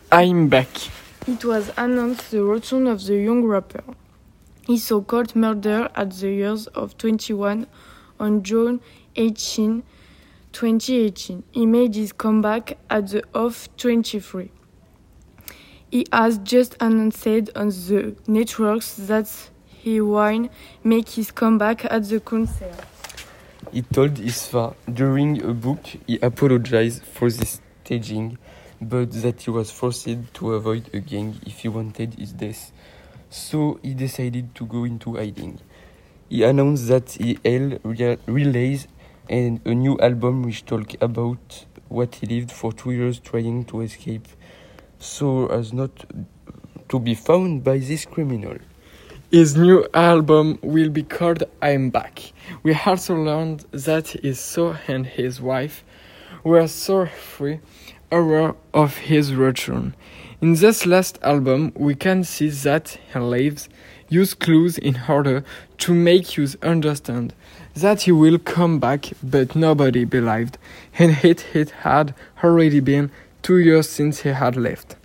I'm back. It was announced the return of the young rapper. He saw court murder at the years of 21 on June 18, 2018. He made his comeback at the of 23. He has just announced on the networks that he will make his comeback at the concert. He told his fan during a book he apologized for this staging, but that he was forced to avoid a gang if he wanted his death. So he decided to go into hiding. He announced that he'll release a new album which talks about what he lived for 2 years trying to escape, so as not to be found by this criminal. His new album will be called I'm Back. We also learned that his son and his wife were sorry aware of his return. In this last album, we can see that he lives use clues in order to make you understand that he will come back, but nobody believed, and it had already been 2 years since he had left.